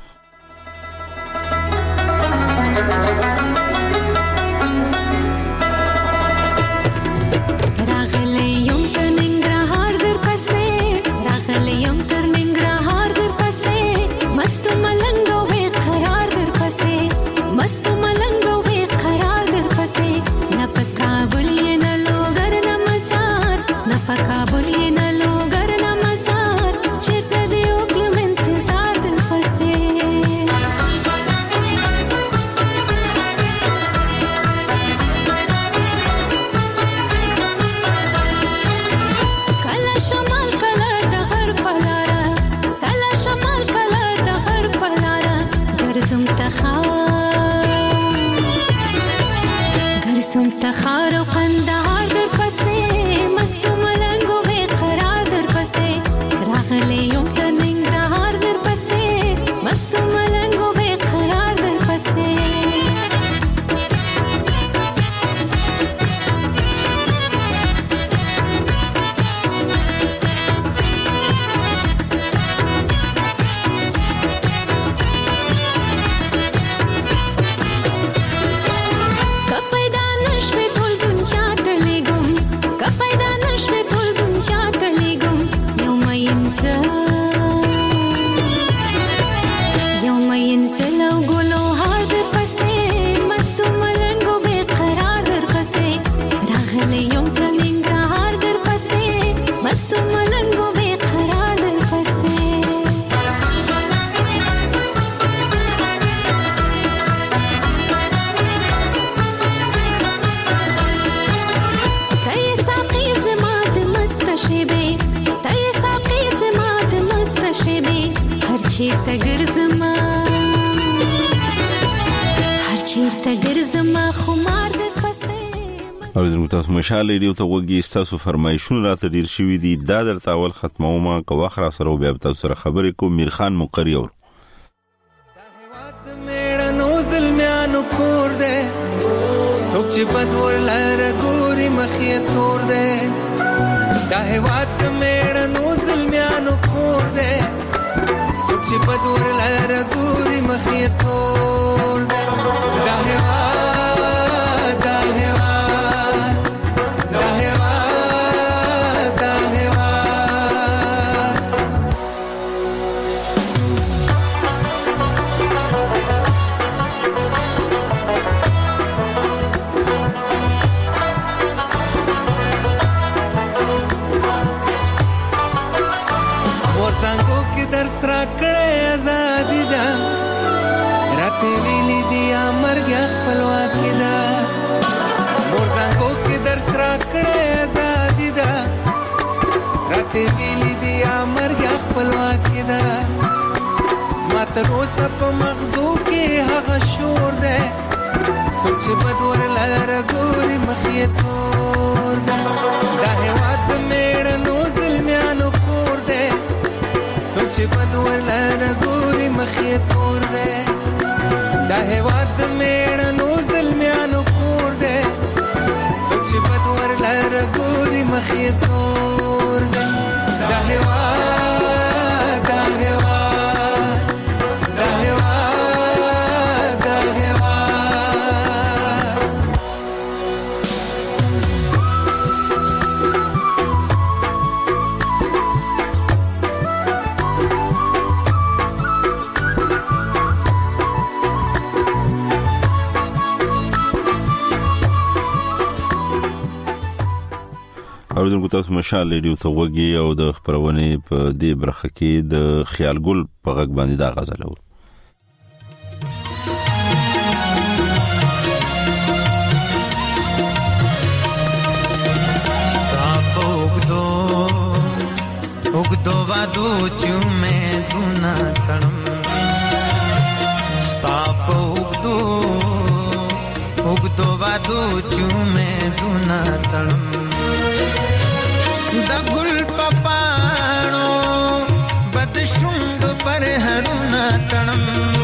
چیرته ګرځما هر چیرته ګرځما خمار در پسې اوریدونکو تاسو مشال ریډیو ته وګورئ، تاسو فرمایشونه راته ډیر شوي دي، دا درته اول ختمومه که وخت را سره بیا تاسو سره خبرې کوم. میرخان مقری اور میړنو زلمیانو کور دے څوک چې بدور لاره ګوري مخې تور دے، دا هیواد میړنو زلمیانو کور دے څوک چې بدور لاره ګوري مخې تور دے، دا هیواد دا هیواد دا هیواد دا هیواد ورڅنګو کې درس راکړې ازادي ده، راته ویلي دي امرګ خپلواکي ده، ورڅنګو کې درس راکړې ازادي ده، راته ویلي دي امرګ خپلواکي ده، زما تر اوسه په مغزو کې هغه شور ده، څوک چې بدور لاره ګوري مخې تور ده، دا هیواد د میړنو زلمیانو کور ده څوک چې بدور لاره ګوري مخې تور ده، دا هیواد د میړنو زلمیانو کور ده څوک چې بدور لاره ګوري مخې تور ده، دا هیواد دا هیواد دا هیواد دا هیواد اوریدونکو تاسو مشال ریډیو ته وګورئ او د خبرونه په دې برخه کې د خیال ګل په غږ باندې دا غزل و. وګدو وګدو وادو چومه دونا تړم ستا وګدو وګدو وادو چومه دونا تړم د ګل پپانو بد شوند پر هرنا تړم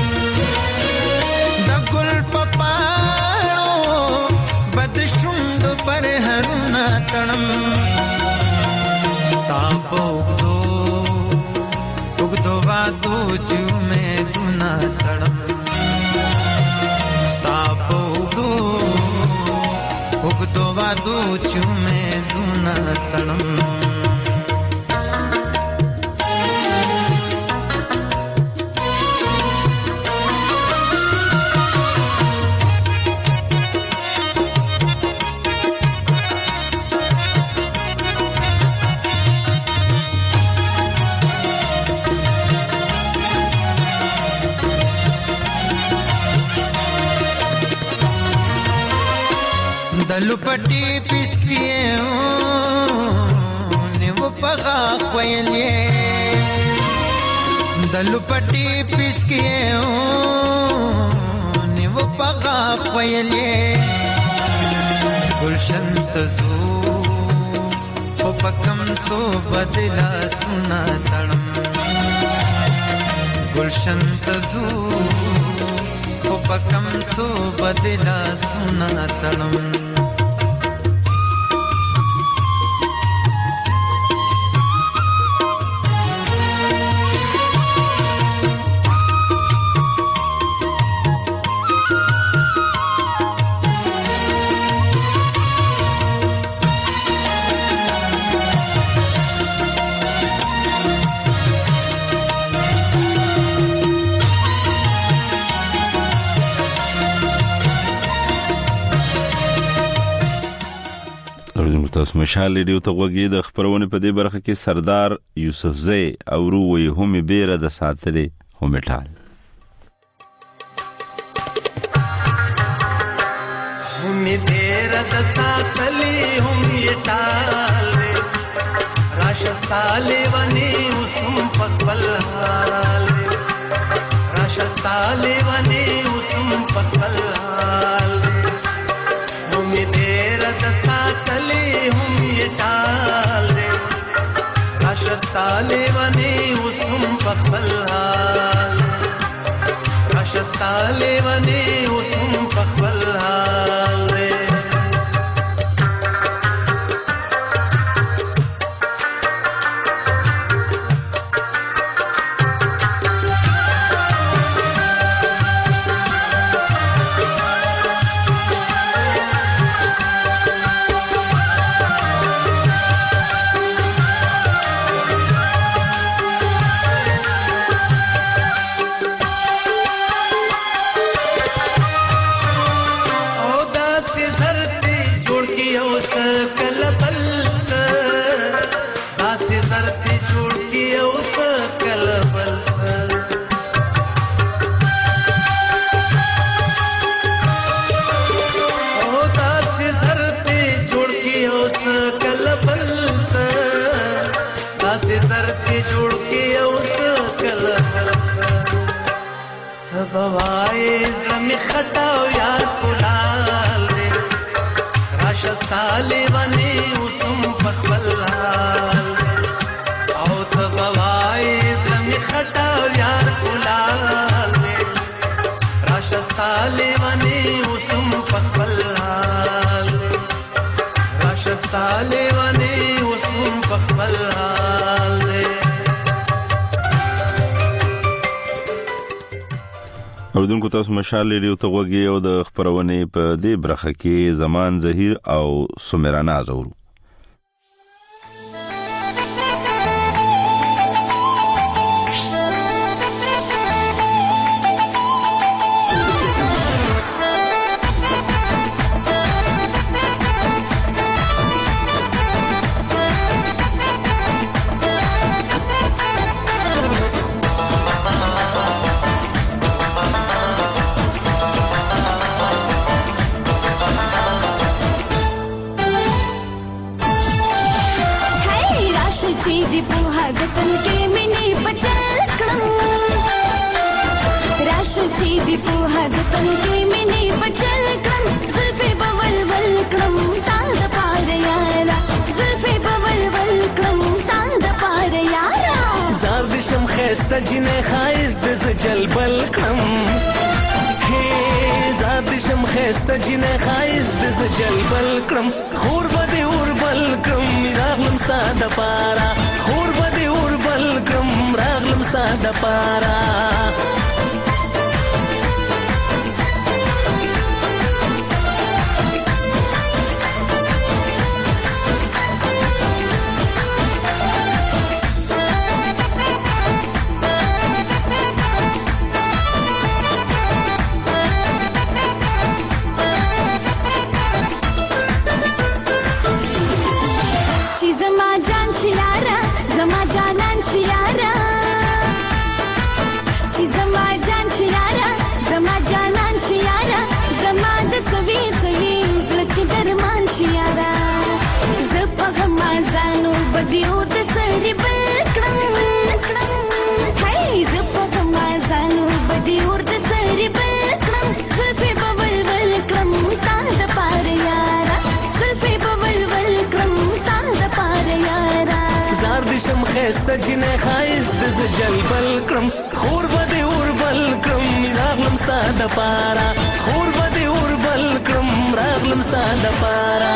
د ګل پپانو بد شوند پر هرنا تړم تاپو دو وګدو وادو چومه دونا تړم تاپو دو وګدو وادو چومه دونا تړم دلو پټي پسکیه نیو پغا خویلې دلو پټي پسکیه نیو پغا خویلې گلشن تزو خو پکم سو بدلا سنا تړم گلشن تزو خو پکم سو بدلا سنا تړم تاسو مشال ریډیو ته وګورئ. د خبرونه په دې برخه کې سردار یوسفزی او روي هم بیره د ساتلې هم ټال هم بیره د ساتلې هم ټال راشه سالې ونی وسم پخپل حال راشه سالې ونی وسم پخپل حال هم بیره د ستاله ونی وسم پخپل حال راشه ستاله ونی وسم پخپل حال बवाए जमी खटाओ यार कुलाल रे राशा साले बने उसम पखबल हाल आओ तो बवाए जमी खटाओ यार कुलाल रे राशा साले बने उसम पखबल हाल राशा साले बने उसम पखबल हाल रे اوردونکو تاسو مشال ریډیو ته وګورئ او د خبرونه په دې برخه کې زمان ظهیر او سمیرانا زورو خسته جنې خایز د زجل بلکم هي زاد شم خسته جنې خایز د زجل بلکم خور بده اور بلکم راغلم ستاده پارا خور بده اور بلکم راغلم ستاده پارا دیو ته سری بلکم هاي زپت مازانو بدیو ته سری بلکم زلفي ببل بلکم تا د پار یارا زلفي ببل بلکم تا د پار یارا زار دي شم خسته جنې خایز د زجل بلکم خور بده اور بلکم راغلم ستاده پارا خور بده اور بلکم راغلم ستاده پارا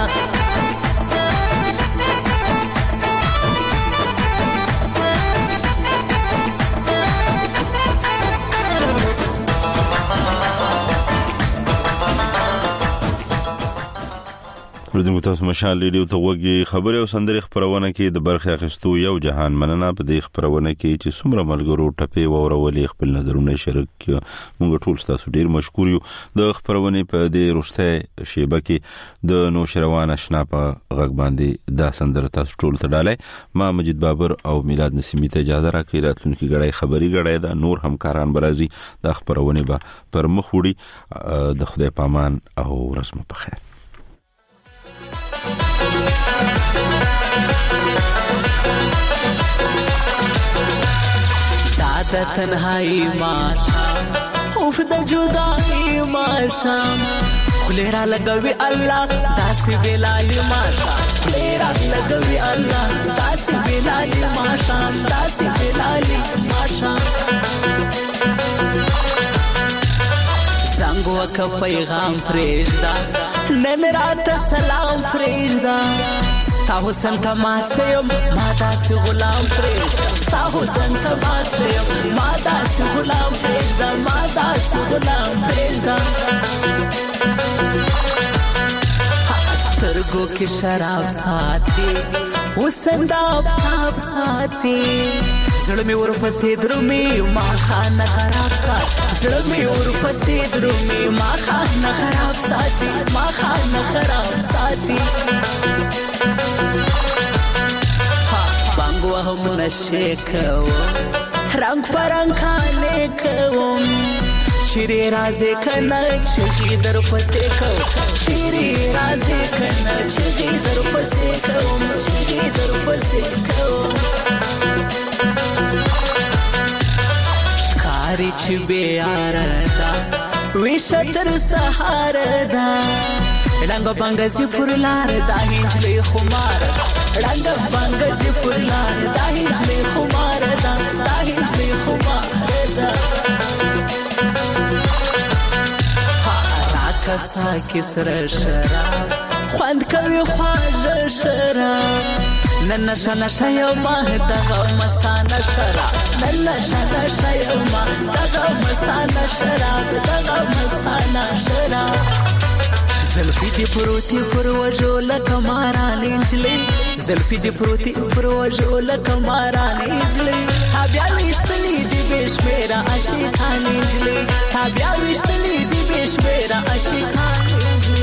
ورته تاسو مشال ریډیو ته وګورئ خبري او سندري خبرونه کې د برخه اخستو یو جهان مننه په دې خبرونه کې چې څومره ملګرو ټپي وورولې خپل نظرونه شریک موږ ټول تاسو ډیر مشکور یو د خبرونه په دې روسته شیبه کې د نوشروان آشنا په غږ باندې دا سندره تاسو ټول ته ډالای ما مجید بابر او میلاد نسیمی ته اجازه راکړئ راتلونکي غړای خبري غړای دا نور همکاران برازي د خبرونه به پر مخ وړي د خدای پامان او رسمه په خیر دا تنهایی ماشام اوف د جدائی ماشام خلیرا لګوي الله داسې ویلای ماشام خلیرا لګوي الله داسې ویلای وک پیغام پرېږدا نن راته سلام پرېږدا ستا حسن ته مات شیم ما داسې غلام پرېږدا ستا حسن ته مات شیم ما داسې غلام پرېږدا ما داسې غلام پرېږدا سترګو کې شراب ساتي حسن دا آفتاب ساتي زړه مې ورپسې درومي ما خانه خراب ساتي زړه مې ورپسې درومي ما خانه خراب ساتي ما خانه خراب ساتي بانګ وهم نشې کوم رنګ پرنګ خانې کوم چیرې رازې کنه چغې در پسې کوم چیرې رازې کنه چغې در پسې کوم چغې در پسې کوم کاری چې بې یاره ده ویشه تر سهاره ده ړنګه بنګه زی پر لار دا هنجلې خمار ړنګه بنګه زی پر لار دا هنجلې خمار ده دا هنجلې خمار ده کسا کې سره شراب خوند کوي خواږه شراب نن نشه نشه یوما دغه مستانه شراب نن نشه نشه یوما دغه مستانه شراب دغه مستانه شراب زلفی دی پروتی پر وجو لکه ماران انجلی زلفی دی پروتی پر وجو لکه ماران انجلی تا بیا وشتلی دی بشمیره عاشقان انجلی تا بیا وشتلی دی بشمیره عاشقان انجلی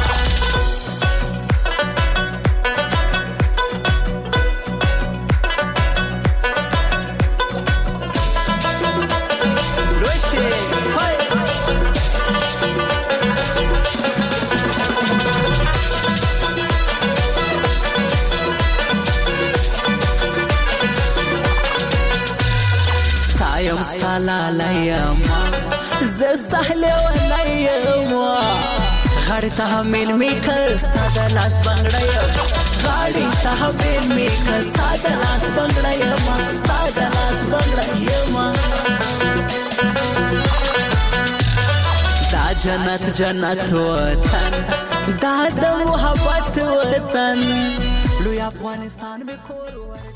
لالايما زستحلي ولايما غاړي ته مل میک ستاد لاس بنگړایم غاړي ته مل میک ستاد لاس بنگړایم ستاد لاس بنگړایم دا جنت جنت وطن دا د محبت وطن لوی افغانستان به کور